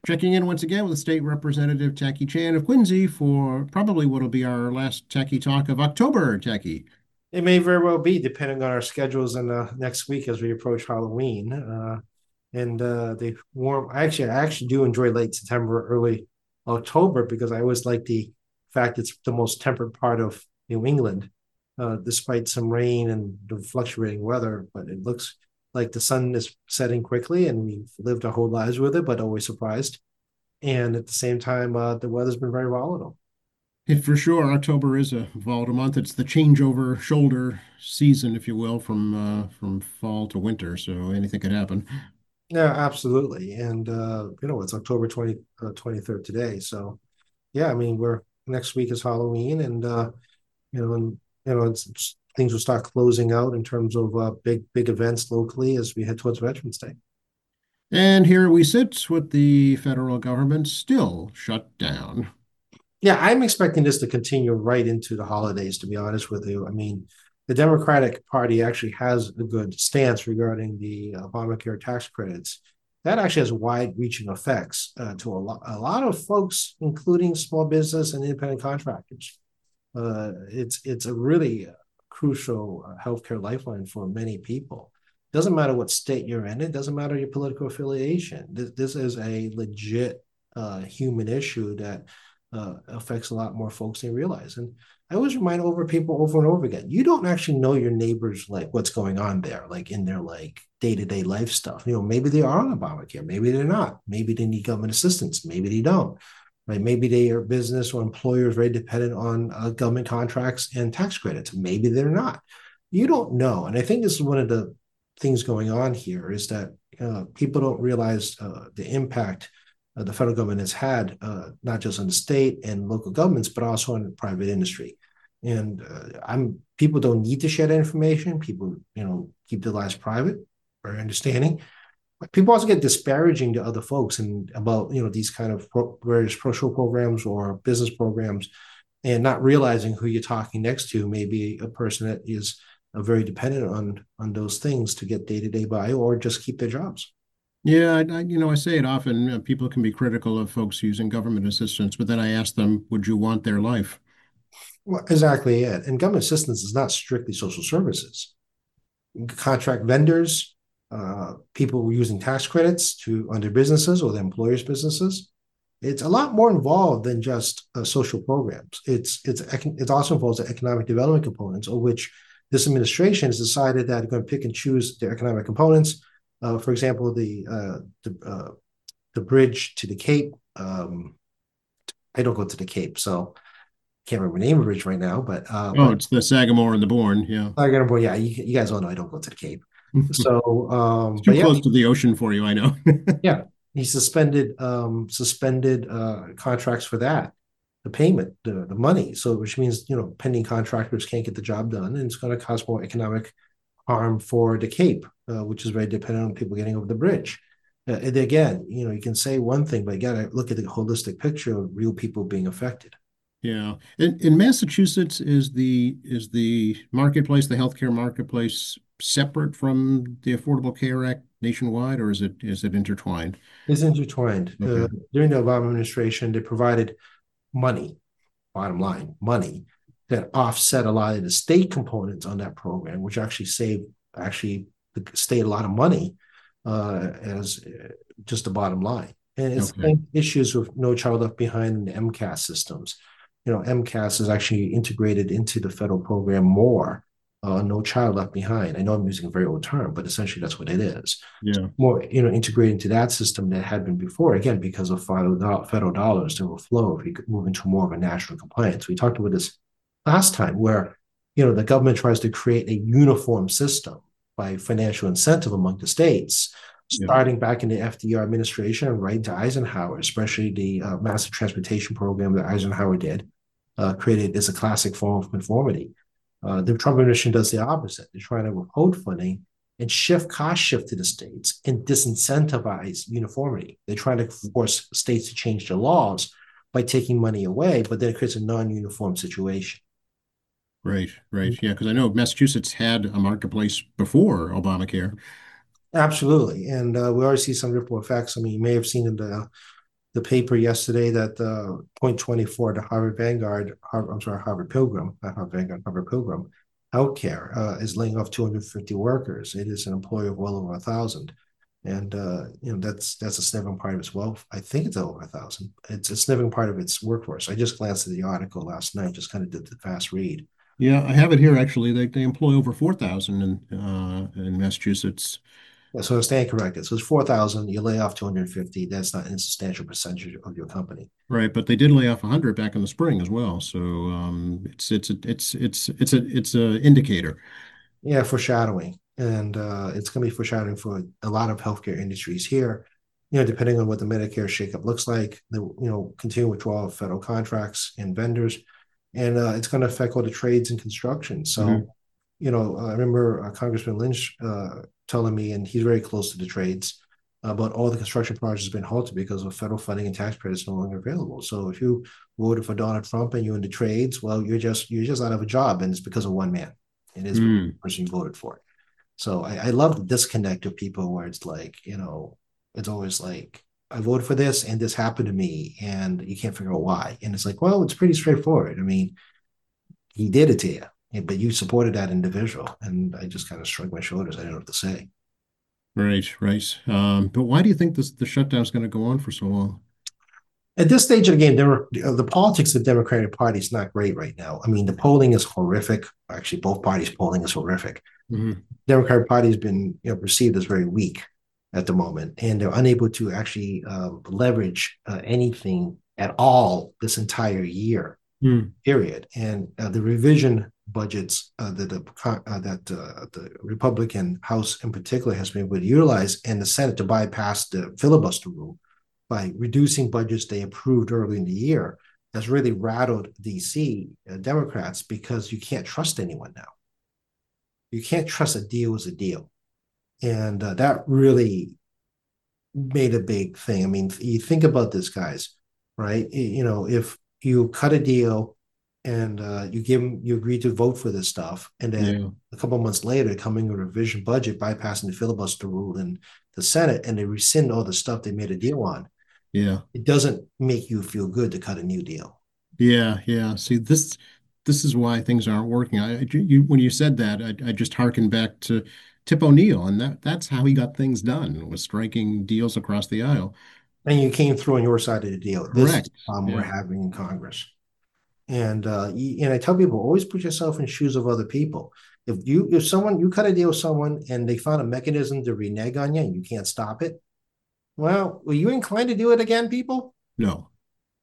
Checking in once again with State Representative Tacky Chan of Quincy for probably what will be our last Tacky Talk of October, Tacky. It may very well be, depending on our schedules in next week as we approach Halloween. And they warm. I actually do enjoy late September, early October because I always like the fact it's the most temperate part of New England, despite some rain and the fluctuating weather. But it looks like the sun is setting quickly, and we've lived our whole lives with it, but always surprised. And at the same time, the weather's been very volatile. And for sure, October is a volatile month. It's the changeover shoulder season, if you will, from fall to winter. So anything could happen. Yeah, absolutely. And it's October 23rd today. So yeah, I mean, we're next week is Halloween things will start closing out in terms of big events locally as we head towards Veterans Day. And here we sit with the federal government still shut down. Yeah, I'm expecting this to continue right into the holidays, to be honest with you. I mean, the Democratic Party actually has a good stance regarding the Obamacare tax credits. That actually has wide-reaching effects to a lot of folks, including small business and independent contractors. It's a really crucial healthcare lifeline for many people. It doesn't matter what state you're in. It doesn't matter your political affiliation. This is a legit human issue that affects a lot more folks than you realize. And I always remind people over and over again, you don't actually know your neighbors, like what's going on there, like in their like day-to-day life stuff. Maybe they are on Obamacare, maybe they're not, maybe they need government assistance, maybe they don't. Right? Maybe they are business or employers very dependent on government contracts and tax credits. Maybe they're not. You don't know. And I think this is one of the things going on here is that people don't realize the impact the federal government has had, not just on the state and local governments, but also on the private industry. And people don't need to share that information. People, keep their lives private, very understanding. But people also get disparaging to other folks and about these kind of various social programs or business programs, and not realizing who you're talking next to may be a person that is very dependent on those things to get day to day by or just keep their jobs. Yeah, I say it often. People can be critical of folks using government assistance, but then I ask them, would you want their life? Well, exactly it. And government assistance is not strictly social services. Contract vendors, people using tax credits to on their businesses or their employers' businesses. It's a lot more involved than just social programs. It also involves the economic development components, of which this administration has decided that they're going to pick and choose their economic components. For example, the bridge to the Cape. I don't go to the Cape, so I can't remember the name of the bridge right now. Oh, But it's the Sagamore and the Bourne. Yeah. I got yeah, you guys all know I don't go to the Cape. So, It's too but yeah, close to the ocean for you, I know. yeah, he suspended contracts for that, the payment, the money. So, which means pending contractors can't get the job done, and it's going to cause more economic harm for the Cape, which is very dependent on people getting over the bridge. And again, you can say one thing, but you got to look at the holistic picture of real people being affected. Yeah. In Massachusetts, is the marketplace, the healthcare marketplace, separate from the Affordable Care Act nationwide, or is it intertwined? It's intertwined. Okay. During the Obama administration, they provided money, bottom line, money that offset a lot of the state components on that program, which actually saved the state a lot of money as just the bottom line. And it's Okay. issues with No Child Left Behind and the MCAS systems. MCAS is actually integrated into the federal program more. No Child Left Behind. I know I'm using a very old term, but essentially that's what it is. Yeah. More, integrated into that system that had been before. Again, because of federal dollars that will flow if we could move into more of a national compliance. We talked about this last time, where the government tries to create a uniform system by financial incentive among the states, Yeah. starting back in the FDR administration and right to Eisenhower, especially the massive transportation program that Eisenhower did, created as a classic form of conformity. The Trump administration does the opposite. They're trying to withhold funding and cost shift to the states and disincentivize uniformity. They're trying to force states to change their laws by taking money away, but then it creates a non-uniform situation. Right. Right. Yeah. Because I know Massachusetts had a marketplace before Obamacare. Absolutely. And we already see some ripple effects. I mean, you may have seen in the paper yesterday that point 24, the Harvard Pilgrim, not Harvard Vanguard, Harvard Pilgrim Healthcare is laying off 250 workers. It is an employer of well over 1,000. And that's a significant part of its wealth. I think it's over 1,000. It's a significant part of its workforce. I just glanced at the article last night, just kind of did the fast read. Yeah, I have it here actually. They employ over 4,000 in Massachusetts. Yeah, so I stand corrected. So it's 4,000. You lay off 250. That's not a substantial percentage of your company. Right, but they did lay off 100 back in the spring as well. So it's a indicator. Yeah, foreshadowing, and it's going to be foreshadowing for a lot of healthcare industries here. Depending on what the Medicare shakeup looks like, the continued withdrawal of federal contracts and vendors, and it's going to affect all the trades and construction. So, Mhm. I remember Congressman Lynch telling me, and he's very close to the trades, but all the construction projects have been halted because of federal funding and tax credits no longer available. So if you voted for Donald Trump and you're in the trades, well, you're just out of a job, and it's because of one man. It is because of Mm. the person you voted for. So I love the disconnect of people where it's like, it's always like, I voted for this and this happened to me, and you can't figure out why. And it's like, well, it's pretty straightforward. I mean, he did it to you, but you supported that individual. And I just kind of shrugged my shoulders. I didn't know what to say. Right, right. But why do you think the shutdown is going to go on for so long? At this stage of the game, the politics of the Democratic Party is not great right now. I mean, the polling is horrific. Actually, both parties' polling is horrific. Hmm. Democratic Party has been perceived as very weak at the moment, and they're unable to actually leverage anything at all this entire year Mm. period. And the revision budgets that the Republican House in particular has been able to utilize, and the Senate to bypass the filibuster rule by reducing budgets they approved early in the year has really rattled DC Democrats because you can't trust anyone now. You can't trust a deal is a deal. And that really made a big thing. I mean, you think about this, guys, right? If you cut a deal and you agree to vote for this stuff, and then Yeah, a couple of months later, coming a revision budget, bypassing the filibuster rule in the Senate, and they rescind all the stuff they made a deal on, yeah, it doesn't make you feel good to cut a new deal. yeah, yeah. See, this is why things aren't working. When you said that, I just harkened back to Tip O'Neill, and that's how he got things done, was striking deals across the aisle. And you came through on your side of the deal. This is Correct. the problem we're Yeah, having in Congress. And I tell people always put yourself in shoes of other people. If someone you cut a deal with someone and they found a mechanism to renege on you and you can't stop it, well, were you inclined to do it again, people? no,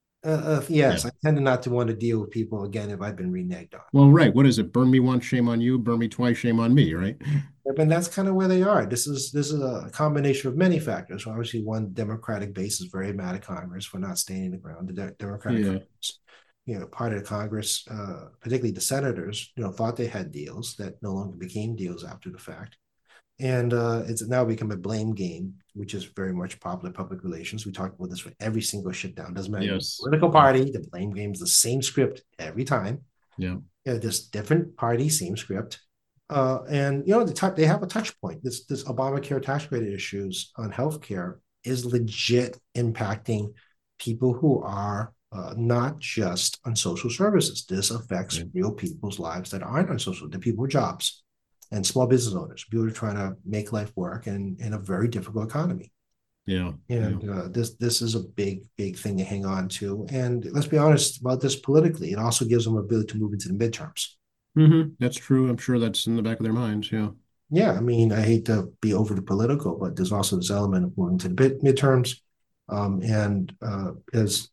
yeah. Yes, I tend not to want to deal with people again if I've been reneged on. Well, right. What is it? Burn me once, shame on you. Burn me twice, shame on me. Right? And that's kind of where they are. This is a combination of many factors. So obviously, one Democratic base is very mad at Congress for not standing the ground. The Democratic Yeah, Congress, part of the Congress, particularly the senators, thought they had deals that no longer became deals after the fact. And it's now become a blame game, which is very much popular public relations. We talk about this for every single shutdown. Doesn't matter yes, political party, the blame game is the same script every time. yeah, Just different party, same script. And they have a touch point. This Obamacare tax credit issues on healthcare is legit impacting people who are not just on social services. This affects yeah, real people's lives that aren't on social, the people with jobs and small business owners, people who are trying to make life work in a very difficult economy. yeah, yeah. And this is a big thing to hang on to. And let's be honest about this politically. It also gives them ability to move into the midterms. That's true. I'm sure that's in the back of their minds. Yeah. Yeah, I mean, I hate to be overly political, but there's also this element of moving to the midterms. And as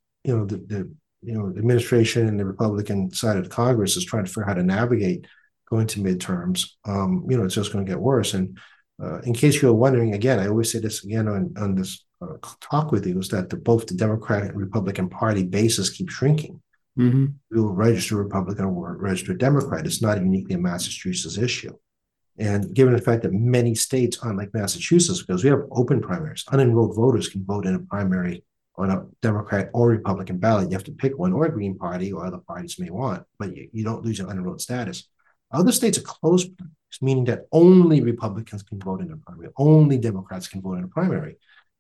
the administration and the Republican side of Congress is trying to figure out how to navigate going to midterms. It's just going to get worse. And in case you're wondering, again, I always say this again on this talk with you, is that both the Democratic and Republican Party bases keep shrinking. Hmm. You will register Republican or register Democrat. It's not uniquely a Massachusetts issue. And given the fact that many states, unlike Massachusetts, because we have open primaries, unenrolled voters can vote in a primary on a Democrat or Republican ballot. You have to pick one, or a Green Party, or other parties may want, but you don't lose your unenrolled status. Other states are closed primaries, meaning that only Republicans can vote in a primary, only Democrats can vote in a primary.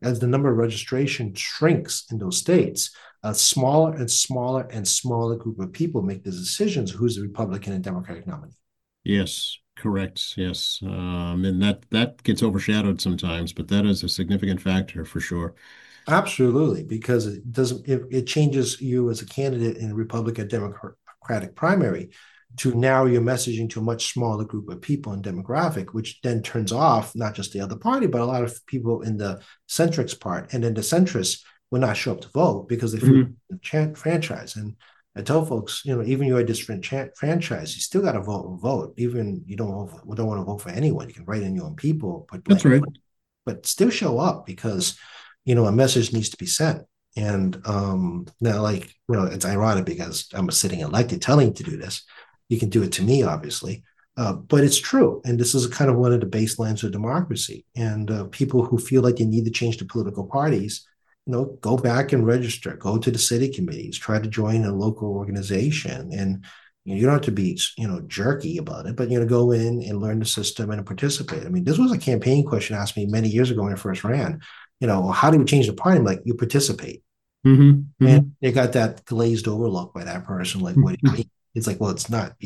as the number of registration shrinks in those states, a smaller and smaller and smaller group of people make the decisions who's the Republican and Democratic nominee. Yes, correct. Yes. And that gets overshadowed sometimes, but that is a significant factor for sure. Absolutely, because it changes you as a candidate in a Republican Democratic primary to narrow your messaging to a much smaller group of people and demographic, which then turns off not just the other party, but a lot of people in the centrics part. And then the centrists will not show up to vote because they feel Mhm. the franchise. And I tell folks, even you're a disenfranchised, you still got to vote. Even you don't want to vote for anyone. You can write in your own people, put That's blank, right. but still show up because a message needs to be sent. And now, like, it's ironic because I'm a sitting elected telling you to do this. You can do it to me, obviously, but it's true. And this is kind of one of the baselines of democracy. And people who feel like they need to change the political parties, go back and register, go to the city committees, try to join a local organization. And you don't have to be, jerky about it, but, go in and learn the system and participate. I mean, this was a campaign question asked me many years ago when I first ran. How do we change the party? I'm like, you participate. Hmm. And Hmm. they got that glazed over look by that person. Like, what do you mean? It's like, well, it's not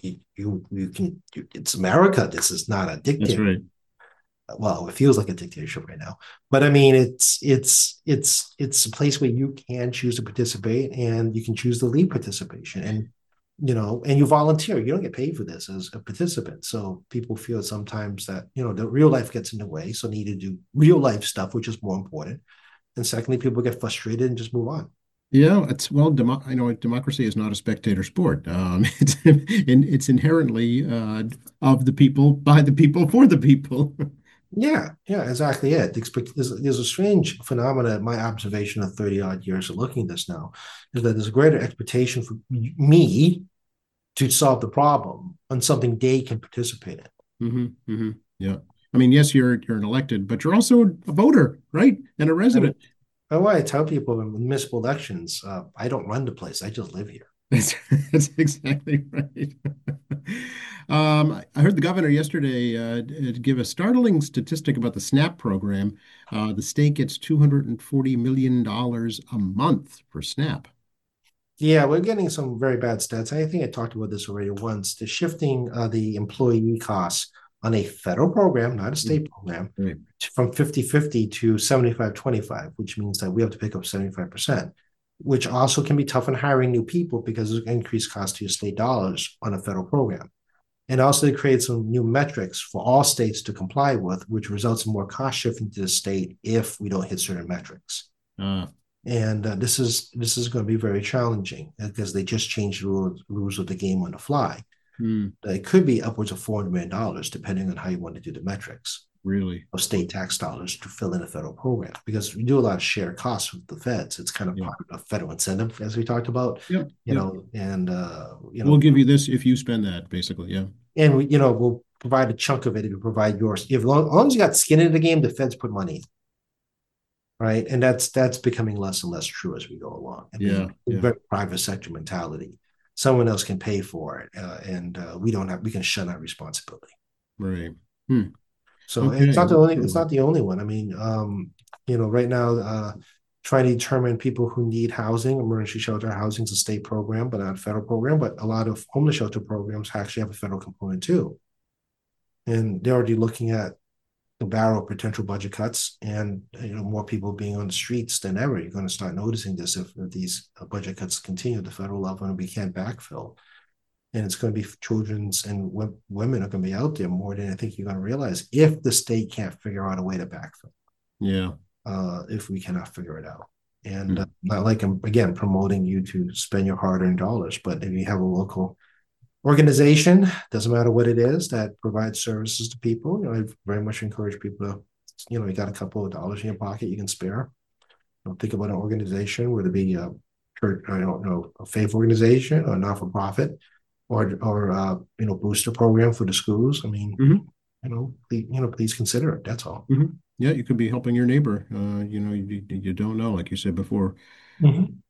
it's America. This is not a That's dictatorship. right. Well, it feels like a dictatorship right now, but I mean, it's a place where you can choose to participate and you can choose to lead participation. And and you volunteer. You don't get paid for this as a participant. So people feel sometimes that, the real life gets in the way. So need to do real life stuff, which is more important. And secondly, people get frustrated and just move on. Yeah, it's well, I know democracy is not a spectator sport. It's inherently of the people, by the people, for the people. Yeah, yeah, exactly it. There's a strange phenomenon, my observation of 30 odd years of looking at this now, is that there's a greater expectation for me to solve the problem on something they can participate in. Hmm. Hmm. Yeah. I mean, yes, you're an elected, but you're also a voter, right? And a I mean, resident. oh, I tell people in municipal elections, I don't run the place. I just live here. That's, that's exactly right. I heard the governor yesterday give a startling statistic about the SNAP program. The state gets $240 million a month for SNAP. Yeah, we're getting some very bad stats. I think I talked about this already once. The shifting the employee costs on a federal program, not a Mm. state program, Right. from 50-50 to 75-25, which means that we have to pick up 75%, which also can be tough in hiring new people because there's increased cost to your state dollars on a federal program. And also it creates some new metrics for all states to comply with, which results in more cost shifting to the state if we don't hit certain metrics. Uh, And this is going to be very challenging because they just changed the rules of the game on the fly. hmm, It could be upwards of $400 million, depending on how you want to do the metrics really? of state tax dollars to fill in a federal program. Because we do a lot of shared costs with the feds. It's kind of Yeah. part of federal incentive, as we talked about, Yep. Yep. and We'll give you this if you spend that, basically. Yeah. and we'll provide a chunk of it if you provide yours. If as long as you got skin in the game, the feds put money in, right? And that's becoming less and less true as we go along. I Yeah. mean, Yeah. very private sector mentality. Someone else can pay for it, and we can shun that responsibility. Right. Hmm. So and Okay. it's not the only one. I mean, right now, trying to determine people who need housing, emergency shelter housing is a state program, but not a federal program. But a lot of homeless shelter programs actually have a federal component too, and they're already looking at the barrel of potential budget cuts and more people being on the streets than ever. You're going to start noticing this if these budget cuts continue at the federal level and we can't backfill. And it's going to be children's and women are going to be out there more than I think you're going to realize if the state can't figure out a way to backfill, Yeah. if we cannot figure it out. And Hmm. not like I'm, again, promoting you to spend your hard-earned dollars, but if you have a local organization, doesn't matter what it is, that provides services to people, I very much encourage people to, you got a couple of dollars in your pocket you can spare. Think about an organization, whether it be a church, I don't know, a faith organization or not for profit, or booster program for the schools. I mean, Hmm. please consider it. That's all. Hmm. Yeah, you could be helping your neighbor. You don't know, like you said before. Mm-hmm.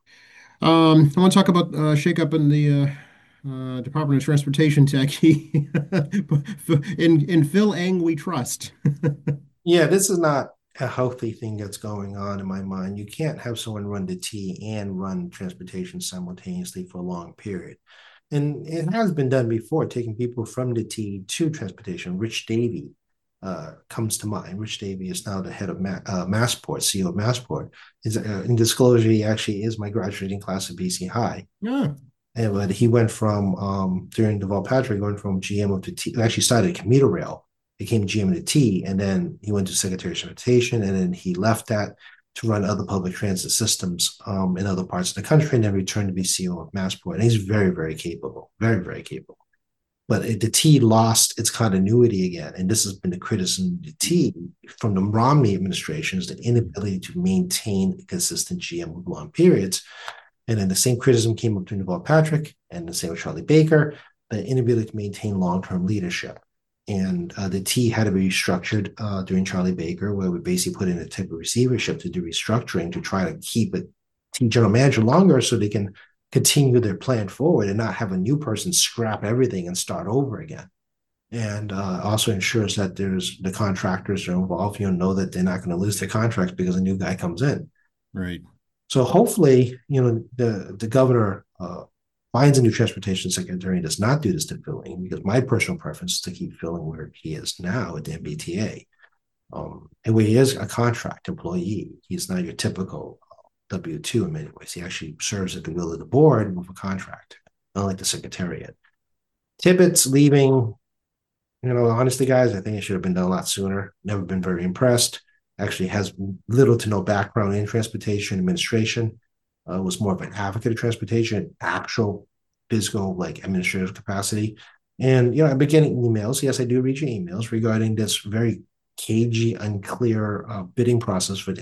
I want to talk about shakeup in the Department of Transportation, Techie. In Phil Eng we trust. Yeah, this is not. a healthy thing that's going on in my mind. You can't have someone run the T and run transportation simultaneously for a long period. And it has been done before, taking people from the T to transportation. Rich Davey comes to mind. Rich Davey is now the head of Massport, CEO of Massport. In disclosure, he actually is my graduating class at BC High. Yeah. And but he went from during Deval Patrick, going from GM of the T, actually started a commuter rail, became GM of the T, and then he went to Secretary of Transportation, and then he left that to run other public transit systems in other parts of the country, and then returned to be CEO of Massport. And he's very, very capable, very, very capable. But the T lost its continuity again, and this has been the criticism of the T from the Romney administration is the inability to maintain a consistent GM with long periods. And then the same criticism came up to Deval Patrick and the same with Charlie Baker, the inability to maintain long-term leadership. And the T had to be restructured during Charlie Baker, where we basically put in a type of receivership to do restructuring to try to keep a T general manager longer so they can continue their plan forward and not have a new person scrap everything and start over again. And also ensures that there's the contractors are involved, know that they're not going to lose their contracts because a new guy comes in. Right. So hopefully, the governor finds a new transportation secretary and does not do this to Filling, because my personal preference is to keep Filling where he is now at the MBTA, and where he is a contract employee. He's not your typical W-2 in many ways. He actually serves at the will of the board with a contract, unlike the secretariat. Tippett's leaving. Honestly, guys, I think it should have been done a lot sooner. Never been very impressed. Actually has little to no background in transportation administration. Was more of an advocate of transportation, actual physical, like administrative capacity. And, I've been getting emails. Yes, I do read your emails regarding this very cagey, unclear bidding process for the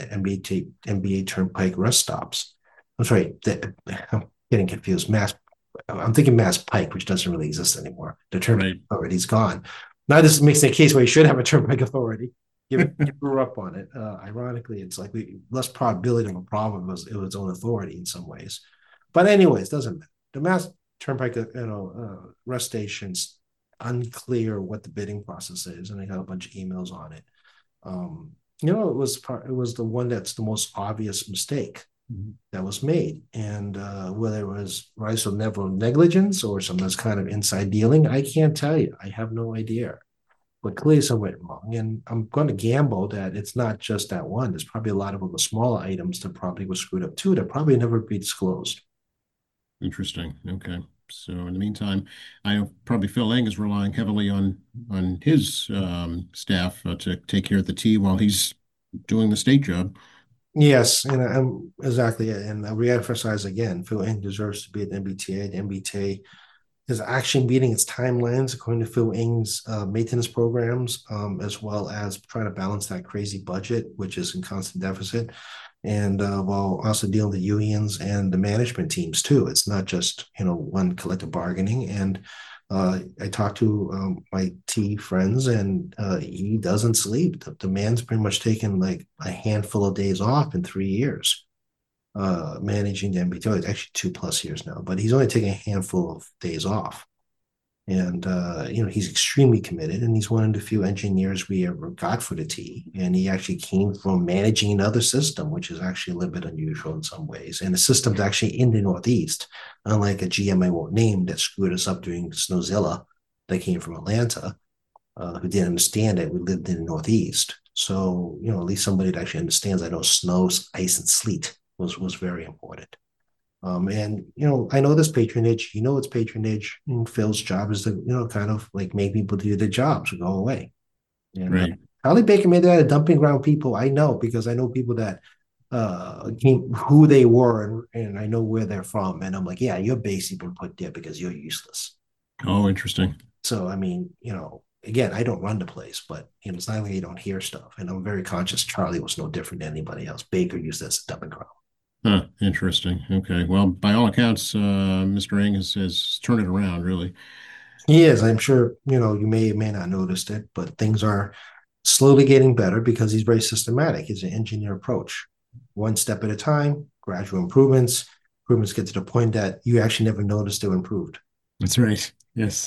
NBA Turnpike rest stops. I'm sorry, I'm getting confused. I'm thinking Mass Pike, which doesn't really exist anymore. The Turnpike Right. Authority's gone. Now this makes a case where you should have a Turnpike Authority. You grew up on it. Ironically, it's like less probability of a problem was its own authority in some ways. But anyways, doesn't matter. The Mass Turnpike, rest stations, unclear what the bidding process is, and I got a bunch of emails on it. It was the one that's the most obvious mistake that was made, and whether it was rise of negligence or some kind of inside dealing, I can't tell you. I have no idea. But clearly something went wrong. And I'm going to gamble that it's not just that one. There's probably a lot of other smaller items that probably were screwed up too that probably never be disclosed. Interesting. Okay. So in the meantime, I know probably Phil Eng is relying heavily on his staff to take care of the T while he's doing the state job. Yes, and exactly. And I reemphasize again, Phil Eng deserves to be at MBTA. The MBTA is actually meeting its timelines according to Phil Eng's maintenance programs, as well as trying to balance that crazy budget, which is in constant deficit, and while also dealing with the unions and the management teams too. It's not just one collective bargaining. And I talked to my T friends, and he doesn't sleep. The man's pretty much taken like a handful of days off in 3 years managing the MBTA. It's actually 2+ years now, but he's only taking a handful of days off. And, he's extremely committed, and he's one of the few engineers we ever got for the T. And he actually came from managing another system, which is actually a little bit unusual in some ways. And the system's actually in the Northeast, unlike a GM I won't name that screwed us up during Snowzilla that came from Atlanta, who didn't understand that we lived in the Northeast. So, at least somebody that actually understands I know snow, ice, and sleet was very important. And I know this patronage. It's patronage. And Phil's job is to kind of like make people do their jobs or go away. And Right. Charlie Baker made that a dumping ground. People I know because I know people that who they were, and I know where they're from. And I'm like, yeah, you're basically been put there because you're useless. Oh, interesting. So I mean, again, I don't run the place, but it's not like you don't hear stuff. And I'm very conscious. Charlie was no different than anybody else. Baker used this as a dumping ground. Huh, interesting. Okay. Well, by all accounts, Mr. Eng has turned it around, really. He is. I'm sure, you may or may not noticed it, but things are slowly getting better because he's very systematic. He's an engineer approach. One step at a time, gradual improvements. Improvements get to the point that you actually never noticed they were improved. That's right. Yes.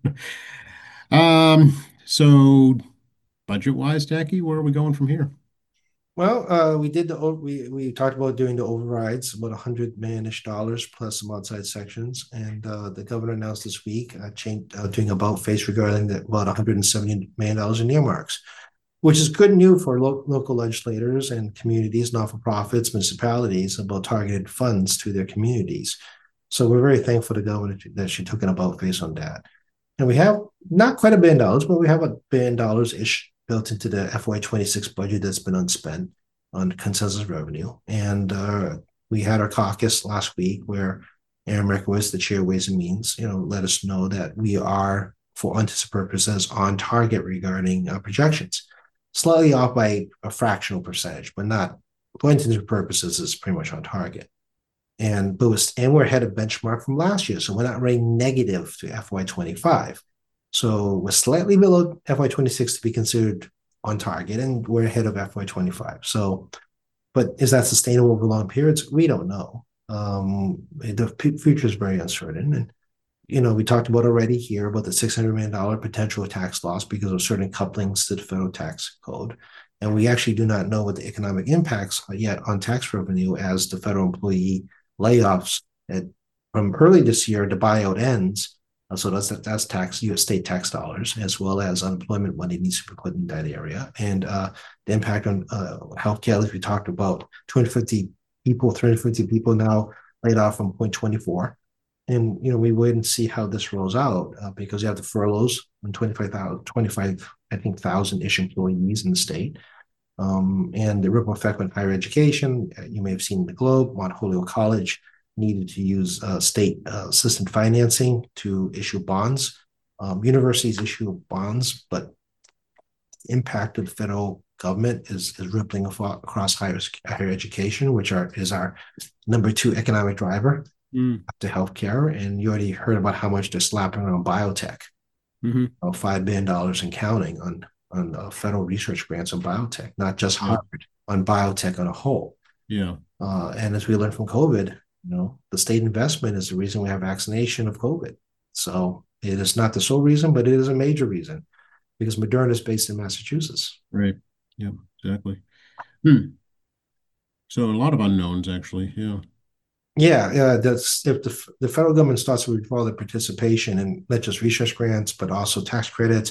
So budget-wise, Jackie, where are we going from here? Well, we talked about doing the overrides, about $100 million-ish plus some outside sections, and the governor announced this week doing about face regarding about $170 million in earmarks, which is good news for local legislators and communities, not-for-profits, municipalities about targeted funds to their communities. So we're very thankful to the governor that she took an about face on that. And we have not quite $1 billion, but we have $1 billion ish built into the FY26 budget that's been unspent on consensus revenue. And we had our caucus last week where Aaron Merkowitz, the chair of Ways and Means, let us know that we are, for unanticipated purposes, on target regarding projections. Slightly off by a fractional percentage, but not for anticipated purposes is pretty much on target. And we're ahead of benchmark from last year, so we're not running negative to FY25. So we're slightly below FY26 to be considered on target, and we're ahead of FY25. So, but is that sustainable over long periods? We don't know. The future is very uncertain, and we talked about already here about the $600 million potential tax loss because of certain couplings to the federal tax code. And we actually do not know what the economic impacts are yet on tax revenue as the federal employee layoffs from early this year, the buyout ends. So that's tax, U.S. state tax dollars, as well as unemployment money needs to be put in that area. And the impact on healthcare, as we talked about, 350 people now laid off from point 24. And, we wait and see how this rolls out because you have the furloughs on 25,000-ish employees in the state. And the ripple effect on higher education. You may have seen in the Globe, Mount Holyoke College needed to use state assisted financing to issue bonds. Universities issue bonds, but the impact of the federal government is rippling across higher education, which is our number 2 economic driver to healthcare. And you already heard about how much they're slapping around biotech, $5 billion and counting on federal research grants on biotech, not just Harvard, on biotech on a whole. Yeah. And as we learned from COVID, the state investment is the reason we have vaccination of COVID. So it is not the sole reason, but it is a major reason because Moderna is based in Massachusetts. Right. Yeah, exactly. So a lot of unknowns, actually. Yeah. Yeah, that's if the federal government starts to withdraw their participation in not just research grants, but also tax credits,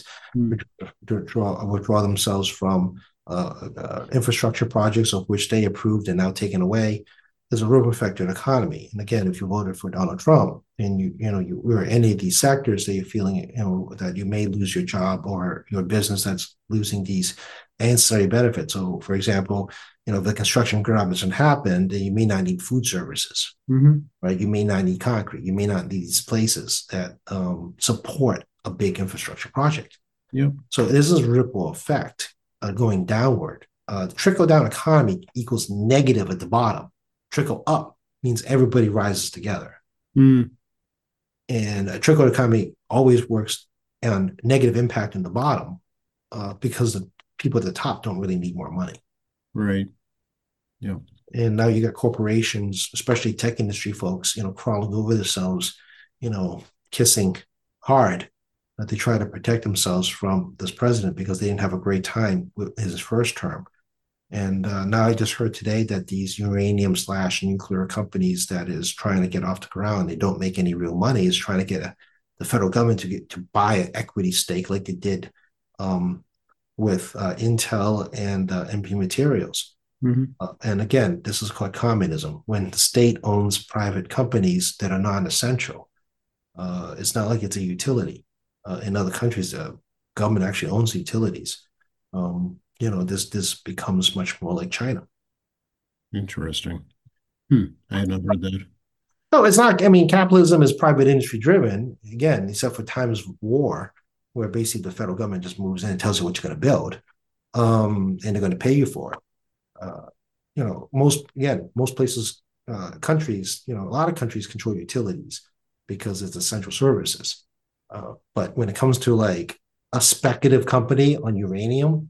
withdraw themselves from infrastructure projects of which they approved and now taken away. There's a ripple effect on the economy. And again, if you voted for Donald Trump and you were in any of these sectors that you're feeling that you may lose your job or your business that's losing these ancillary benefits. So, for example, if the construction job doesn't happen, then you may not need food services, right? You may not need concrete. You may not need these places that support a big infrastructure project. Yep. So this is a ripple effect going downward. Trickle down economy equals negative at the bottom. Trickle up means everybody rises together. And a trickle economy always works on negative impact in the bottom because the people at the top don't really need more money. Right. Yeah. And now you got corporations, especially tech industry folks, crawling over themselves, kissing hard that they try to protect themselves from this president because they didn't have a great time with his first term. And now I just heard today that these uranium/nuclear companies that is trying to get off the ground, they don't make any real money, is trying to get the federal government to buy an equity stake like they did with Intel and MP Materials. And again, this is called communism. When the state owns private companies that are non-essential, it's not like it's a utility. In other countries, the government actually owns utilities. This becomes much more like China. Interesting. I had not heard that. No, it's not. I mean, capitalism is private industry driven, again, except for times of war, where basically the federal government just moves in and tells you what you're going to build, and they're going to pay you for it. Most places, countries, a lot of countries control utilities because it's essential services. But when it comes to like a speculative company on uranium,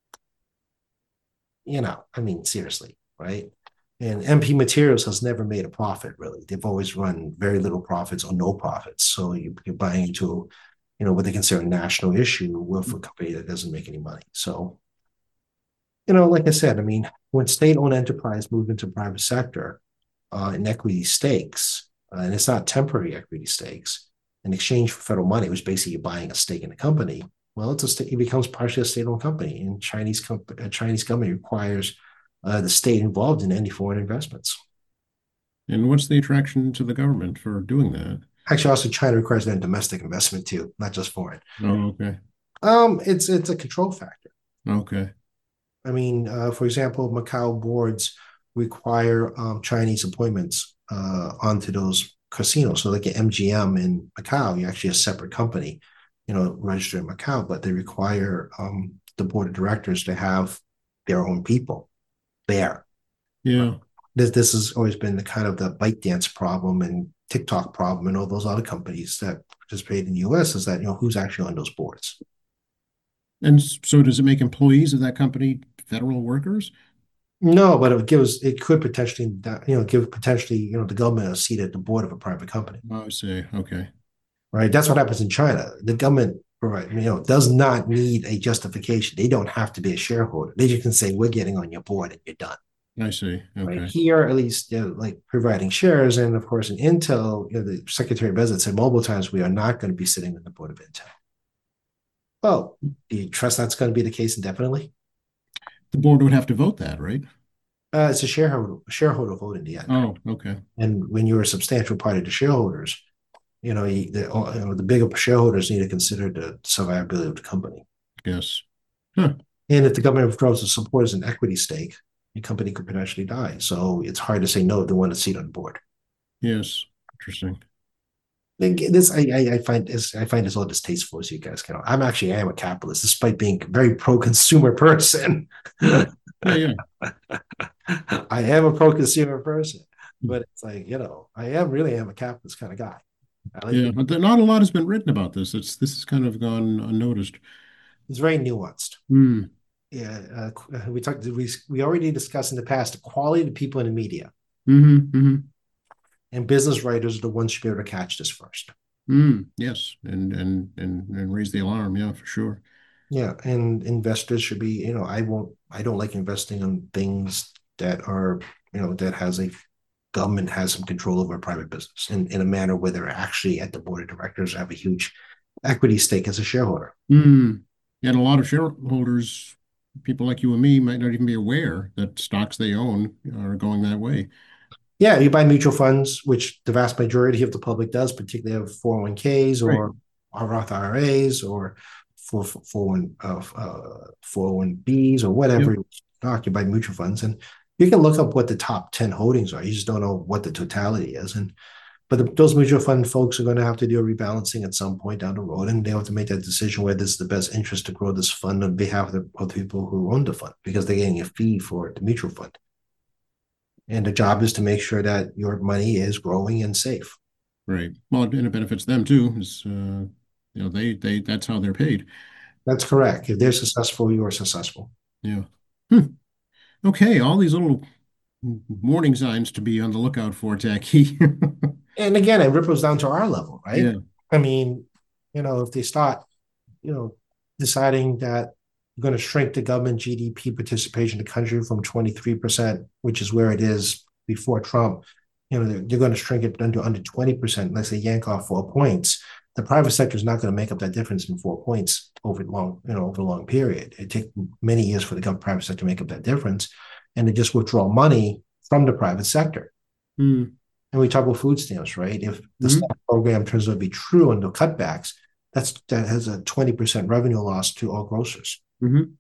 seriously, right? And MP Materials has never made a profit, really. They've always run very little profits or no profits. So you're buying into, what they consider a national issue with a company that doesn't make any money. So Like I said, I mean, when state-owned enterprise move into private sector in equity stakes, and it's not temporary equity stakes, in exchange for federal money, which basically you're buying a stake in the company. Well, it becomes partially a state-owned company, and Chinese company requires the state involved in any foreign investments. And what's the attraction to the government for doing that? Actually, also China requires that domestic investment too, not just foreign. Oh, okay. It's a control factor. Okay. I mean, for example, Macau boards require Chinese appointments onto those casinos. So, like at MGM in Macau, you're actually a separate company, registered in Macau, but they require the board of directors to have their own people there. Yeah. This has always been the kind of the ByteDance problem and TikTok problem and all those other companies that participate in the US is that, who's actually on those boards. And so does it make employees of that company federal workers? No, but it could potentially, give potentially, the government a seat at the board of a private company, Oh, I see. Okay. right? That's what happens in China. The government, right, does not need a justification. They don't have to be a shareholder. They just can say, we're getting on your board and you're done. I see. Right Okay. here, at least, like providing shares, and of course, in Intel, the Secretary of Business said multiple times, we are not going to be sitting on the board of Intel. Well, do you trust that's going to be the case indefinitely? The board would have to vote that, right? It's a shareholder vote in the end. Oh, okay. And when you're a substantial part of the shareholders, the bigger shareholders need to consider the survivability of the company. Yes. Huh. And if the government withdraws the support as an equity stake, the company could potentially die. So it's hard to say no if they want a seat on the board. Yes. Interesting. I find this all distasteful, as you guys can. I am a capitalist, despite being a very pro consumer person. Yeah. Yeah. Yeah. I am a pro consumer person, but it's like, I am a capitalist kind of guy. I like Yeah. But not a lot has been written about this. This has kind of gone unnoticed. It's very nuanced. Hmm. Yeah, we already discussed in the past the quality of the people in the media Mm-hmm. and business writers are the ones who should be able to catch this first. Yes. And raise the alarm. Yeah, for sure. Yeah, and investors should be, I don't like investing in things that are, that has a government has some control over a private business in a manner where they're actually at the board of directors have a huge equity stake as a shareholder. Hmm. And a lot of shareholders, people like you and me, might not even be aware that stocks they own are going that way. Yeah, you buy mutual funds, which the vast majority of the public does, particularly of 401ks Right. or Roth IRAs or 401Bs or Yep. whatever stock you buy mutual funds. And you can look up what the top 10 holdings are. You just don't know what the totality is. Those mutual fund folks are going to have to do a rebalancing at some point down the road, and they have to make that decision whether it's the best interest to grow this fund on behalf of the people who own the fund because they're getting a fee for the mutual fund. And the job is to make sure that your money is growing and safe. Right. Well, and it benefits them too, is they that's how they're paid. That's correct. If they're successful, you're successful. Yeah. Hmm. Okay, all these little warning signs to be on the lookout for, Tacky. And again, it ripples down to our level, right? Yeah. I mean, if they start, you know, deciding that you're going to shrink the government GDP participation in the country from 23%, which is where it is before Trump, they're going to shrink it down to under 20%. Let's say yank off 4 points. The private sector is not going to make up that difference in 4 points over over a long period. It takes many years for the private sector to make up that difference, and they just withdraw money from the private sector. Hmm. And we talk about food stamps, right? If the Hmm. SNAP program turns out to be true and the cutbacks, that has a 20% revenue loss to all grocers. Hmm.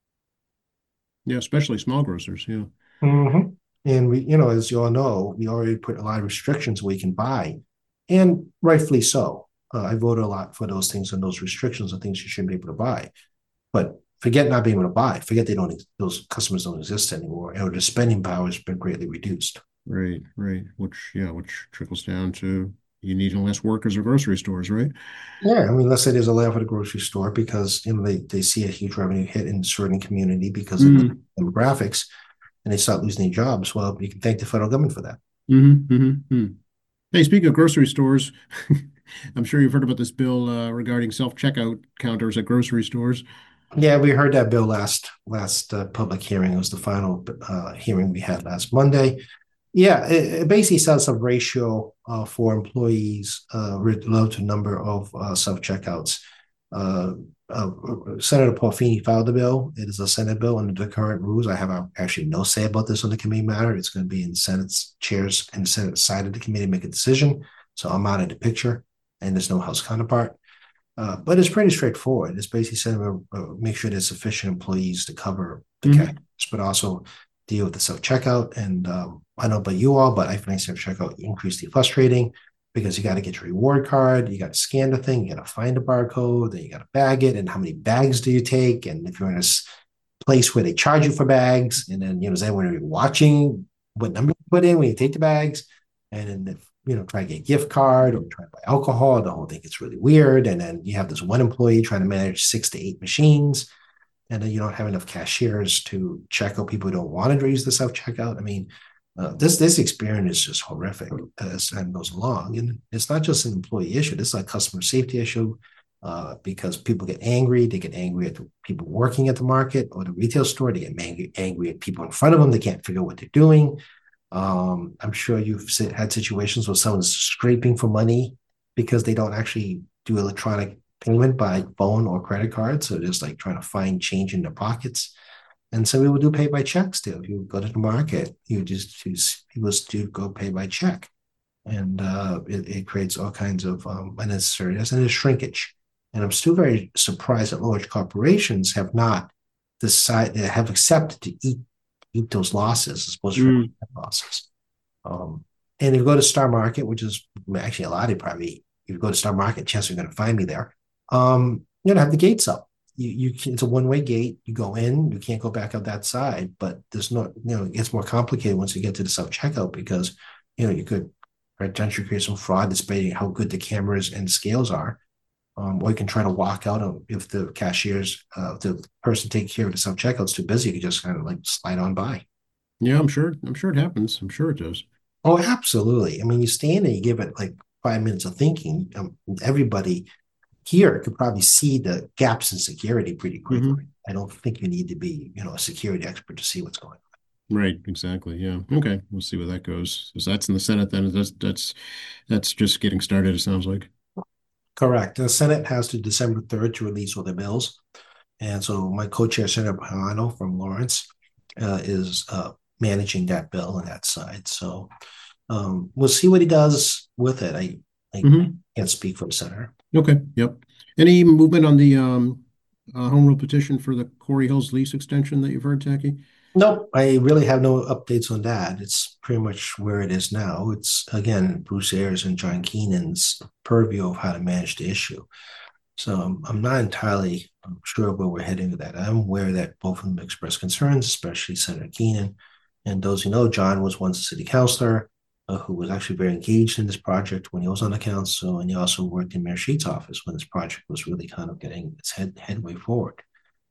Yeah, especially small grocers. Yeah. Mm-hmm. And as you all know, we already put a lot of restrictions we can buy, and rightfully so. I voted a lot for those things and those restrictions and things you shouldn't be able to buy. But forget not being able to buy. Forget those customers don't exist anymore. The spending power has been greatly reduced. Right. Right. Which trickles down to you need less workers or grocery stores, right? Yeah, I mean, let's say there's a layoff at a grocery store because they see a huge revenue hit in a certain community because of the Mm-hmm. demographics, and they start losing their jobs. Well, you can thank the federal government for that. Mm-hmm. Mm-hmm. Hey, speaking of grocery stores, I'm sure you've heard about this bill regarding self-checkout counters at grocery stores. Yeah, we heard that bill last public hearing. It was the final hearing we had last Monday. Yeah, it basically sets a ratio for employees relative to number of self checkouts. Uh, uh, Senator Porfini filed the bill. It is a Senate bill under the current rules. I have actually no say about this on the committee matter. It's going to be in the Senate's chairs and the Senate side of the committee to make a decision. So I'm out of the picture, and there's no House counterpart. But it's pretty straightforward. It's basically saying make sure there's sufficient employees to cover the cash, but also deal with the self checkout. And I don't know about you all, but I find self checkout increasingly frustrating because you got to get your reward card, you got to scan the thing, you got to find the barcode, then you got to bag it, and how many bags do you take? And if you're in a place where they charge you for bags, and then is anyone watching what number you put in when you take the bags, and then if try to get a gift card or try to buy alcohol, the whole thing gets really weird. And then you have this one employee trying to manage 6 to 8 machines, and then you don't have enough cashiers to check out people who don't want to use the self checkout. I mean, this experience is just horrific as time goes along, and it's not just an employee issue. This is a customer safety issue because people get angry. They get angry at the people working at the market or the retail store. They get angry at people in front of them. They can't figure out what they're doing. I'm sure you've had situations where someone's scraping for money because they don't actually do electronic payment by phone or credit card. So just like trying to find change in their pockets. And some people do pay by check still. If you go to the market, you just choose people to go pay by check. And it creates all kinds of unnecessariness and there's shrinkage. And I'm still very surprised that large corporations have not have accepted to eat those losses as opposed to losses. And if you go to Star Market, which is actually a lot of probably, if you go to Star Market, chances you're going to find me there. Have the gates up. It's a one-way gate. You go in, you can't go back out that side. But there's no, it gets more complicated once you get to the self checkout because you could potentially create some fraud displaying how good the cameras and scales are. Or you can try to walk out if the cashiers, the person taking care of the self checkout's too busy. You can just kind of like slide on by. Yeah, I'm sure. I'm sure it happens. I'm sure it does. Oh, absolutely. I mean, you stand and you give it like 5 minutes of thinking. Everybody here could probably see the gaps in security pretty quickly. I don't think you need to be, a security expert to see what's going on. Right. Exactly. Yeah. Okay. We'll see where that goes. So that's in the Senate then. That's just getting started. It sounds like. Correct. The Senate has to December 3rd to release all the bills. And so my co-chair, Senator Pagano from Lawrence, is managing that bill on that side. So we'll see what he does with it. I can't speak for the senator. Okay. Yep. Any movement on the home rule petition for the Quarry Hills lease extension that you've heard, Tacky? Nope, I really have no updates on that. It's pretty much where it is now. It's again Bruce Ayers and John Keenan's purview of how to manage the issue. So I'm not entirely sure where we're heading with that. I'm aware that both of them expressed concerns, especially Senator Keenan. And those who know, John was once a city councilor who was actually very engaged in this project when he was on the council, and he also worked in Mayor Sheet's office when this project was really kind of getting its headway forward.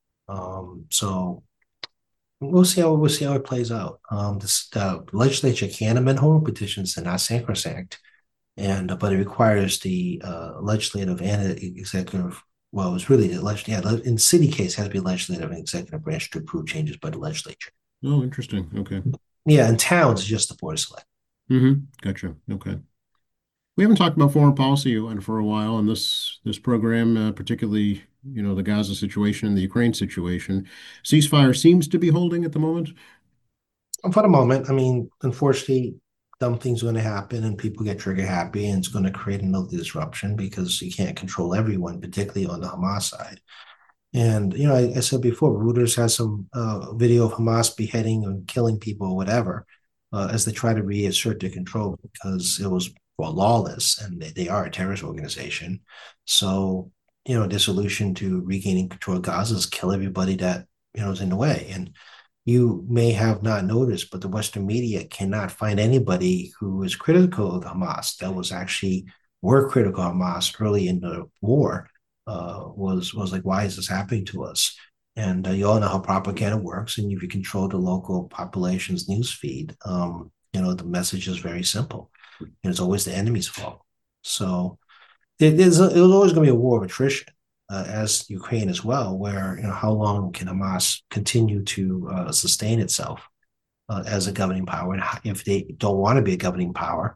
So we'll see how it plays out. The legislature can amend home petitions; they're not sacrosanct, but it requires the legislative and executive. Well, it's really the legislative. In city case, it has to be legislative and executive branch to approve changes by the legislature. Oh, interesting. Okay. Yeah, in towns, it's just the board of select. Gotcha. Okay. We haven't talked about foreign policy for a while in this program, particularly the Gaza situation and the Ukraine situation. Ceasefire seems to be holding at the moment. For the moment, I mean, unfortunately, dumb things are going to happen and people get trigger happy, and it's going to create another disruption because you can't control everyone, particularly on the Hamas side. And I said before, Reuters has some video of Hamas beheading and killing people or whatever as they try to reassert their control because it was lawless and they are a terrorist organization. So their solution to regaining control of Gaza is kill everybody that is in the way. And you may have not noticed, but the Western media cannot find anybody who is critical of Hamas that were critical of Hamas early in the war. Was like, why is this happening to us? And you all know how propaganda works, and if you control the local population's news feed, the message is very simple. It's always the enemy's fault. So it was always going to be a war of attrition. as Ukraine as well, where how long can Hamas continue to sustain itself as a governing power, and if they don't want to be a governing power,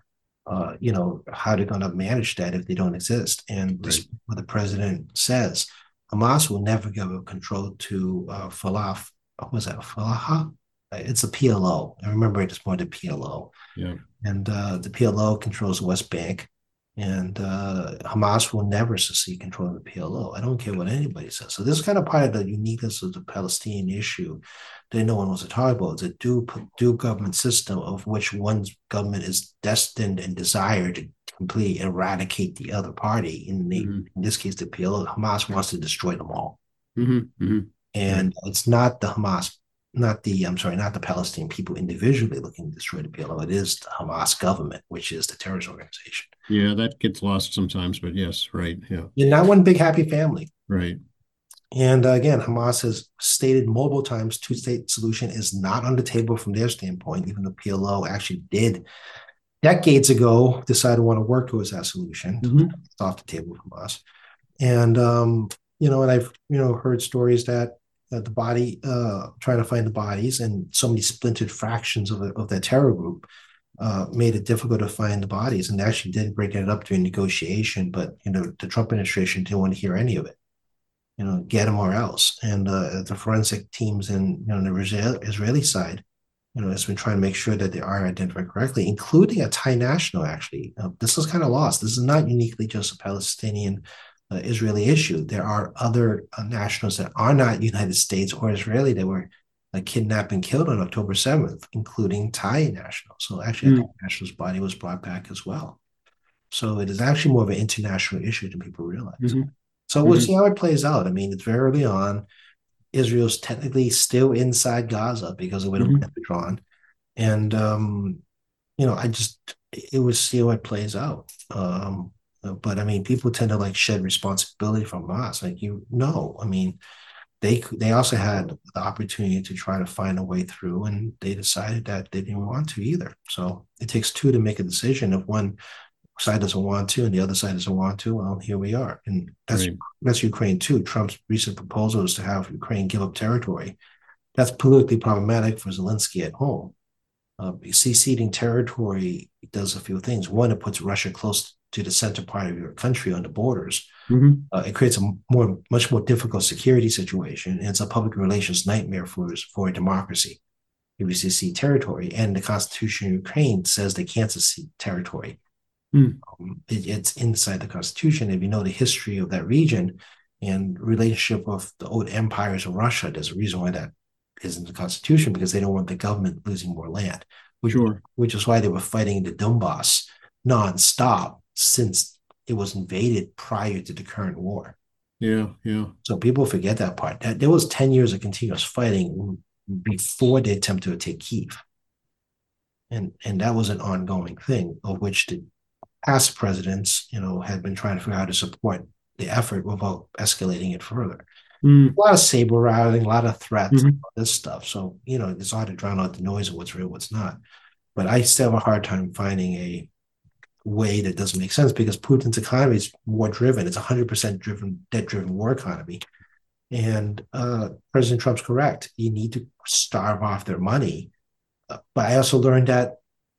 how they're going to manage that if they don't exist. And Right. what the president says, Hamas will never give up control to Falaf. What was that? Falaha? It's a PLO. I remember it's more the PLO. Yeah. And the PLO controls the West Bank, and Hamas will never secede control of the PLO. I don't care what anybody says. So this is kind of part of the uniqueness of the Palestinian issue that no one wants to talk about. It's a dual government system of which one government is destined and desired to completely eradicate the other party. In this case, the PLO. Hamas wants to destroy them all. Right. And it's not the Hamas, not the Palestinian people individually looking to destroy the PLO. It is the Hamas government, which is the terrorist organization. Yeah, that gets lost sometimes, but yes, right. Yeah. You're not one big happy family. Right. And again, Hamas has stated multiple times two-state solution is not on the table from their standpoint, even though PLO actually did decades ago decide to want to work towards that solution. It's off the table from us. And and I've heard stories that the body trying to find the bodies, and so many splintered fractions of that terror group made it difficult to find the bodies, and they actually did break it up during negotiation, but the Trump administration didn't want to hear any of it. Get them or else. And the forensic teams in the Israeli side has been trying to make sure that they are identified correctly, including a Thai national. Actually, this is kind of lost. This is not uniquely just a Palestinian Israeli issue. There are other nationals that are not United States or Israeli that were kidnapped and killed on October 7th, including Thai nationals. So actually, a Thai national's body was brought back as well. So it is actually more of an international issue than people realize. So we'll see how it plays out. I mean, it's very early on. Israel's technically still inside Gaza because of where the lines are drawn. And, it will see how it plays out. But I mean, people tend to shed responsibility from us. I mean, they also had the opportunity to try to find a way through, and they decided that they didn't want to either. So it takes two to make a decision. If one side doesn't want to and the other side doesn't want to, well, here we are. And that's Ukraine too. Trump's recent proposal is to have Ukraine give up territory. That's politically problematic for Zelensky at home. Ceding territory does a few things. One, it puts Russia close to the center part of your country on the borders. It creates a much more difficult security situation, and it's a public relations nightmare for a democracy. If you secede territory, and the Constitution of Ukraine says they can't secede territory. It's inside the Constitution. If you know the history of that region and relationship of the old empires of Russia, there's a reason why that is in the Constitution, because they don't want the government losing more land. Which is why they were fighting the Donbass nonstop since it was invaded prior to the current war. Yeah. So people forget that part. That there was 10 years of continuous fighting before they attempted to take Kyiv. And that was an ongoing thing, of which the past presidents, had been trying to figure out how to support the effort without escalating it further. A lot of saber rattling, a lot of threats, all this stuff. So, it's hard to drown out the noise of what's real, what's not. But I still have a hard time finding a way that doesn't make sense, because Putin's economy is war driven. It's 100% debt driven war economy. And President Trump's correct. You need to starve off their money. But I also learned that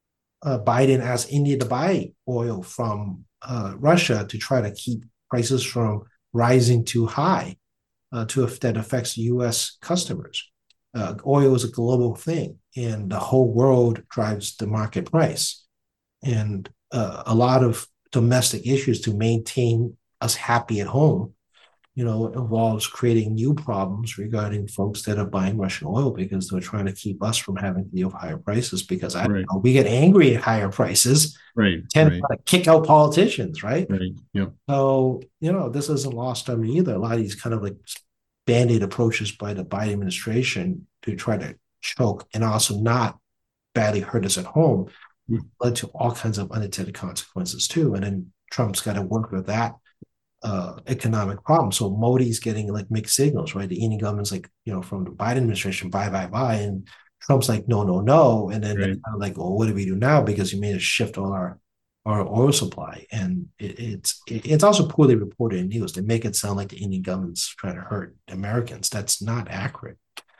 Biden asked India to buy oil from Russia to try to keep prices from rising too high, that affects U.S. customers. Oil is a global thing, and the whole world drives the market price. And a lot of domestic issues to maintain us happy at home, involves creating new problems regarding folks that are buying Russian oil, because they're trying to keep us from having to deal with higher prices, because we get angry at higher prices, tend to kick out politicians, right? Yep. So, this isn't lost on me either. A lot of these kind of Band-Aid approaches by the Biden administration to try to choke and also not badly hurt us at home led to all kinds of unintended consequences too. And then Trump's got to work with that economic problem. So Modi's getting mixed signals, right? The Indian government's from the Biden administration, buy, and Trump's no. And then they're kind of well, what do we do now? Because you made us shift all our our oil supply, and it's also poorly reported in news. They make it sound like the Indian government's trying to hurt Americans. That's not accurate.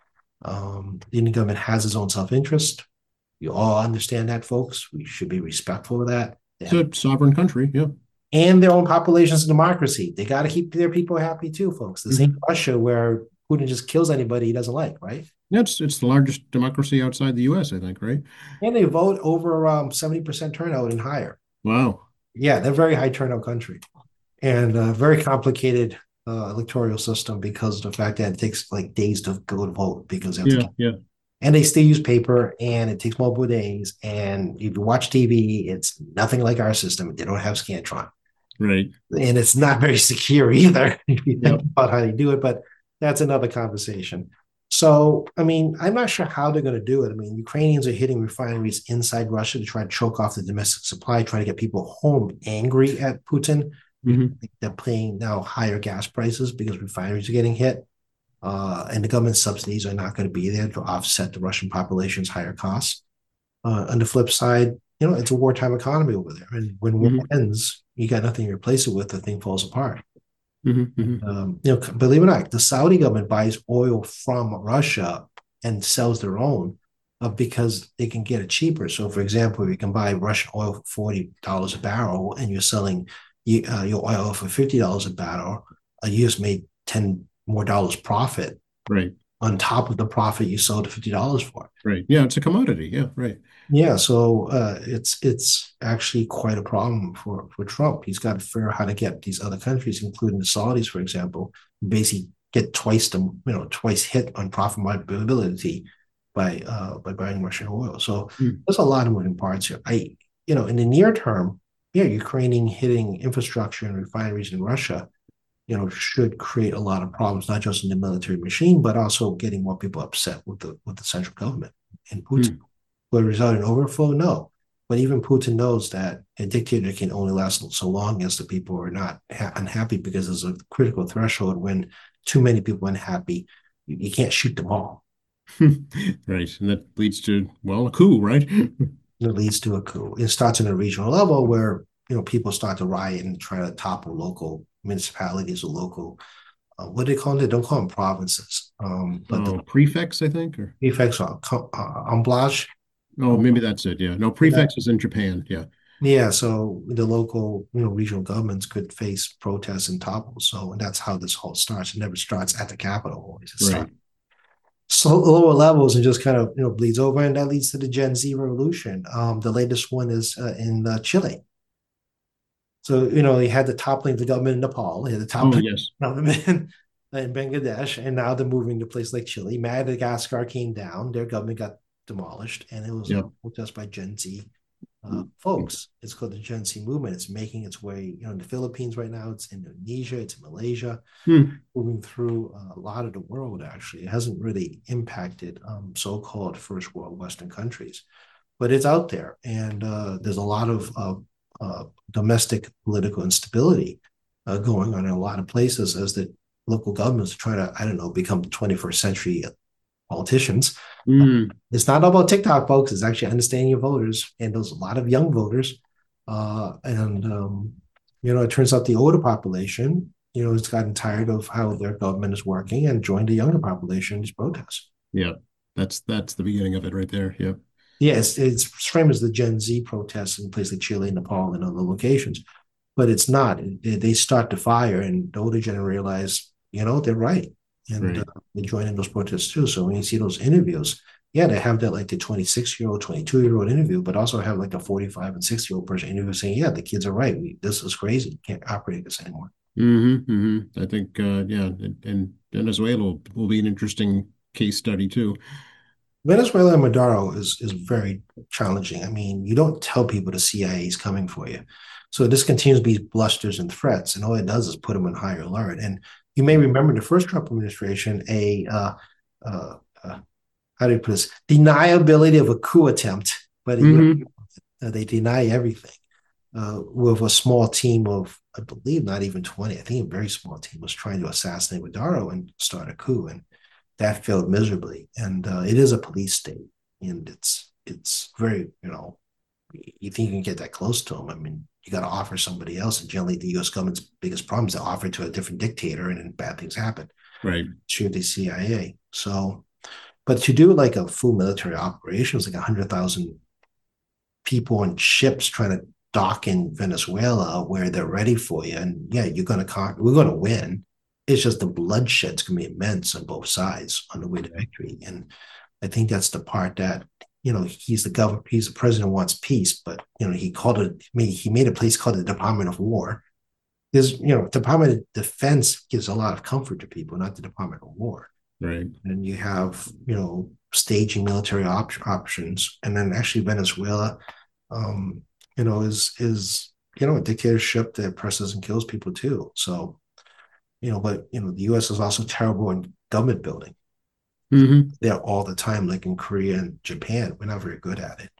The Indian government has its own self-interest. You all understand that, folks. We should be respectful of that. They It's have, a sovereign country. Yeah. and their own population's democracy. They got to keep their people happy too, folks. This ain't Hmm. Russia where Putin just kills anybody he doesn't like, right? Yeah, it's the largest democracy outside the U.S., I think, right? And they vote over 70% turnout and higher. Wow. Yeah, they're a very high turnout country and a very complicated electoral system because of the fact that it takes like days to go to vote because they have to, Yeah, yeah, and they still use paper and it takes multiple days. And if you watch TV, it's nothing like our system. They don't have Scantron right. and it's not very secure either if you think Yep. about how they do it, but that's another conversation. So, I mean, I'm not sure how they're going to do it. I mean, Ukrainians are hitting refineries inside Russia to try to choke off the domestic supply, trying to get people home angry at Putin. Hmm. They're paying now higher gas prices because refineries are getting hit. And the government subsidies are not going to be there to offset the Russian population's higher costs. On the flip side, it's a wartime economy over there. And when war Hmm. ends, you got nothing to replace it with, the thing falls apart. Hmm. And, Hmm. believe it or not, the Saudi government buys oil from Russia and sells their own because they can get it cheaper. So, for example, you can buy Russian oil for $40 a barrel, and you're selling your oil for $50 a barrel. You just made $10 more profit Right, on top of the profit you sold the $50 for. right. Yeah, it's a commodity. Yeah, right. Yeah, so it's actually quite a problem for Trump. He's got to figure out how to get these other countries, including the Saudis, for example, basically get twice hit on profitability by buying Russian oil. So Mm. there's a lot of moving parts here. In the near term, yeah, Ukraine hitting infrastructure and refineries in Russia, should create a lot of problems, not just in the military machine, but also getting more people upset with the central government and Putin. Mm. Will it result in overflow? No. But even Putin knows that a dictator can only last so long as the people are not unhappy, because there's a critical threshold when too many people are unhappy. You can't shoot them all. Right. And that leads to, well, a coup, right? It leads to a coup. It starts on a regional level where people start to riot and try to topple local municipalities or local what do they call it? They don't call them provinces, but the Oh, prefects, I think, or prefects are emblage. oh, maybe that's it. Yeah. No, prefects is in Japan. Yeah. Yeah, so the local, regional governments could face protests and topple. So, and that's how this whole starts. It never starts at the capital. Always it Right. starts so lower levels and just kind of bleeds over, and that leads to the Gen Z revolution. The latest one is in Chile. So you had the toppling of the government in Nepal, you had the Oh, toppling yes. of the government in Bangladesh, and now they're moving to a place like Chile. Madagascar came down; their government got demolished, and it was a Yeah. protest by Gen Z folks. It's called the Gen Z movement. It's making its way, in the Philippines right now. It's in Indonesia. It's in Malaysia. Hmm. Moving through a lot of the world. Actually, it hasn't really impacted so-called first world Western countries, but it's out there, and there's a lot of domestic political instability going on in a lot of places as the local governments try to, I don't know, become 21st century politicians. Hmm. It's not about TikTok, folks. It's actually understanding your voters, and there's a lot of young voters. And it turns out the older population, has gotten tired of how their government is working and joined the younger population in these protests. Yeah. That's the beginning of it right there. Yeah. Yes, it's framed as the Gen Z protests in places like Chile, Nepal, and other locations, but it's not. They start to fire, and the older generation realize, they're right, and Right. they join in those protests too. So when you see those interviews, yeah, they have that like the 26-year-old, 22-year-old interview, but also have like a 45 and 60-year-old person interview saying, yeah, the kids are right. This is crazy. You can't operate this anymore. I think, yeah, and Venezuela will be an interesting case study too. Venezuela and Maduro is very challenging. I mean, you don't tell people the CIA is coming for you. So this continues to be blusters and threats, and all it does is put them on higher alert. And you may remember the first Trump administration, uh, how do you put this, deniability of a coup attempt, but Hmm. they deny everything with a small team of, I believe, not even 20. I think a very small team was trying to assassinate Maduro and start a coup. And that failed miserably. And it is a police state, and it's very you think you can get that close to him? I mean, you got to offer somebody else, and generally the U.S. government's biggest problem is to offer to a different dictator, and then bad things happen. Right. Sure, the CIA. So, but to do like a full military operation, it's like 100,000 people on ships trying to dock in Venezuela where they're ready for you. And yeah, you're going to conquer, we're going to win. It's just the bloodshed is going to be immense on both sides on the way to victory. And I think that's the part that, he's the government, he's the president who wants peace, but, he called it, he made a place called the Department of War. There's, Department of Defense gives a lot of comfort to people, not the Department of War. Right. And you have, staging military options. And then actually Venezuela, um, is a dictatorship that oppresses and kills people too. So, but the US is also terrible in government building. Hmm. They're all the time, like in Korea and Japan. We're not very good at it.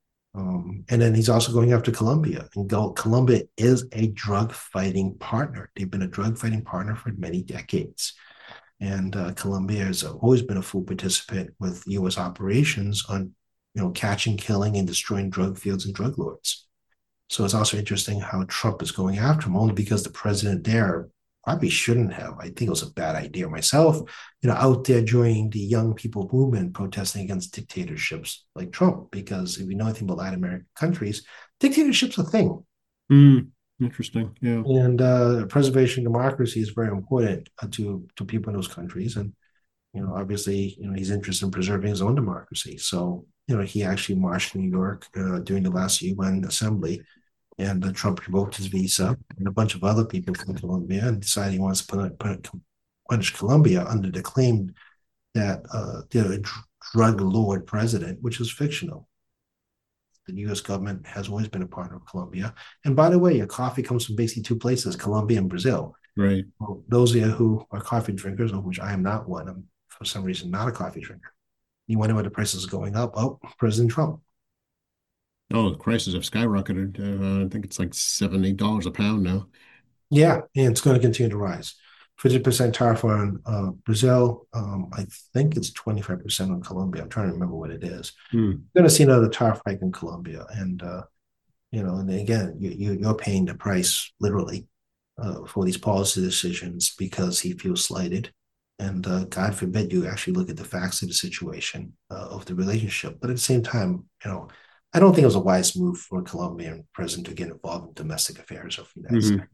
And then he's also going after Colombia. And Colombia is a drug fighting partner. They've been a drug fighting partner for many decades. And Colombia has always been a full participant with U.S. operations on, catching, killing, and destroying drug fields and drug lords. So it's also interesting how Trump is going after him, only because the president there probably shouldn't have. I think it was a bad idea myself, out there joining the young people movement protesting against dictatorships like Trump, because if you know anything about Latin American countries, dictatorships are a thing. Mm. Interesting. Yeah. And preservation of democracy is very important to people in those countries. And obviously, he's interested in preserving his own democracy. So, he actually marched in New York during the last UN assembly, and Trump revoked his visa, and a bunch of other people from Colombia, and decided he wants to punish Colombia under the claim that they're a drug lord president, which is fictional. The U.S. government has always been a partner of Colombia. And by the way, your coffee comes from basically two places, Colombia and Brazil. Right. Well, those of you who are coffee drinkers, of which I am not one, I'm for some reason not a coffee drinker. You wonder why the prices are going up. Oh, President Trump. Oh, the prices have skyrocketed. I think it's like $70 a pound now. Yeah, and it's going to continue to rise. 50% tariff on Brazil. I think it's 25% on Colombia. I'm trying to remember what it is. Hmm. We're going to see another tariff hike in Colombia. And, and again, you're paying the price literally for these policy decisions because he feels slighted. And God forbid you actually look at the facts of the situation of the relationship. But at the same time, I don't think it was a wise move for a Colombian president to get involved in domestic affairs of the United States. Hmm.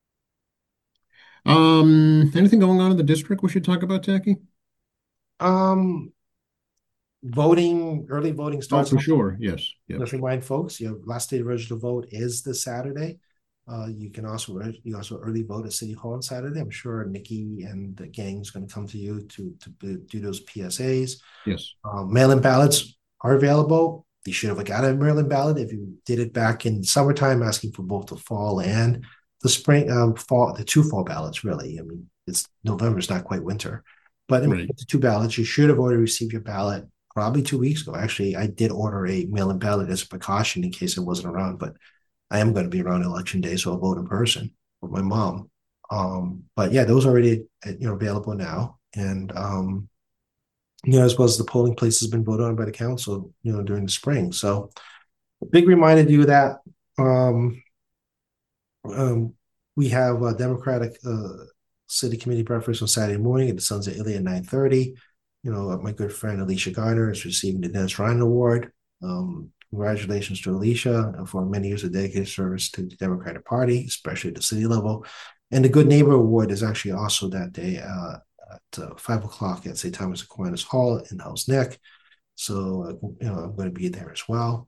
Anything going on in the district we should talk about, Tacky? Um, early voting Oh, starts for on. sure. Yes. Yep. Let's remind folks, your last day to register to vote is this Saturday. You also early vote at City Hall on Saturday. I'm sure Nikki and the gang is going to come to you to do those PSAs. Yes. Mail-in ballots are available. You should have got a mail-in ballot if you did it back in summertime, asking for both the fall and the spring, fall, the two fall ballots. Really, I mean, it's November, it's not quite winter, but Right. the two ballots, you should have already received your ballot probably 2 weeks ago. Actually, I did order a mail-in ballot as a precaution in case I wasn't around, but I am going to be around election day, so I'll vote in person with my mom. But yeah, those are already available now, and as well as the polling place has been voted on by the council, during the spring. So a big reminder to you that um, um, we have a Democratic City Committee breakfast on Saturday morning at the Sons of Italy at 9:30. My good friend Alicia Garner is receiving the Dennis Ryan Award. Congratulations to Alicia for many years of dedicated service to the Democratic Party, especially at the city level. And the Good Neighbor Award is actually also that day at 5 o'clock at St. Thomas Aquinas Hall in House Neck. So, I'm going to be there as well.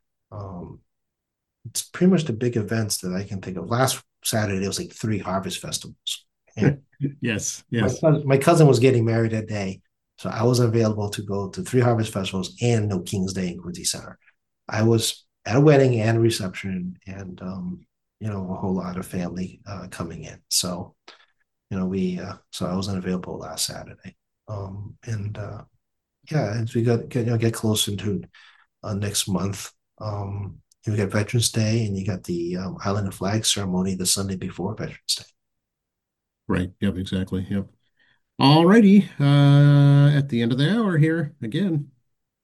It's pretty much the big events that I can think of. Last Saturday, there was like 3 harvest festivals. And Yes. my Yes. cousin, my cousin was getting married that day. So I was available to go to 3 harvest festivals and no King's Day in Quincy Center. I was at a wedding and a reception and, a whole lot of family coming in. So, so I wasn't available last Saturday. And yeah, as we get close into next month, you got Veterans Day and you got the Island of Flags ceremony the Sunday before Veterans Day. Right. Yep. Exactly. Yep. All righty. At the end of the hour here again.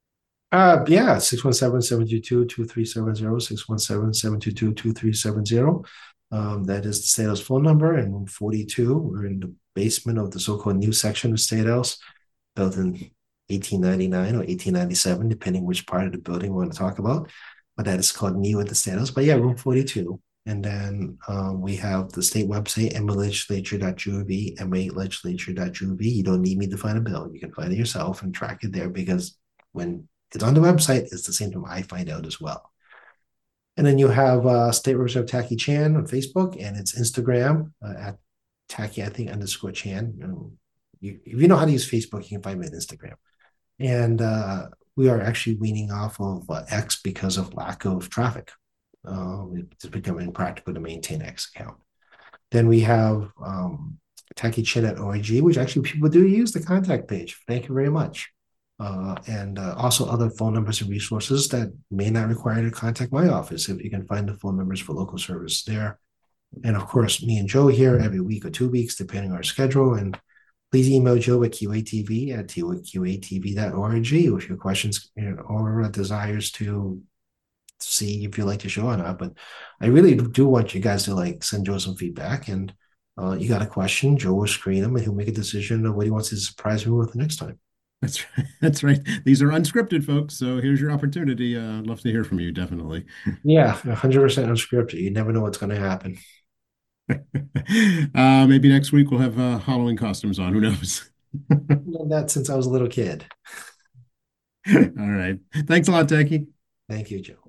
Yeah, 617-722-2370, 617-722-2370. That is the State House phone number. And room 42, we're in the basement of the so-called new section of State House, built in 1899 or 1897, depending which part of the building we want to talk about. But that is called new at the State House. But yeah, room 42. And then we have the state website, malegislature.gov, malegislature.gov. You don't need me to find a bill. You can find it yourself and track it there, because when it's on the website, it's the same time I find out as well. And then you have State Representative Taki Chan on Facebook, and it's Instagram at Taki, I think, underscore Chan. If you know how to use Facebook, you can find me on Instagram. And we are actually weaning off of X because of lack of traffic. It's becoming impractical to maintain X account. Then we have Taki Chin at OIG, which actually people do use the contact page. Thank you very much. And also other phone numbers and resources that may not require you to contact my office, if you can find the phone numbers for local service there. And of course, me and Joe here every week or 2 weeks, depending on our schedule. And please email Joe at qatv@qatv.org with your questions, or desires to see if you like the show or not. But I really do want you guys to like send Joe some feedback. And you got a question, Joe will screen them and he'll make a decision of what he wants to surprise me with the next time. That's right. That's right. These are unscripted, folks. So here's your opportunity. I'd love to hear from you, definitely. Yeah, 100% unscripted. You never know what's going to happen. Maybe next week we'll have Halloween costumes on. Who knows? I've done that since I was a little kid. All right. Thanks a lot, Taki. Thank you, Joe.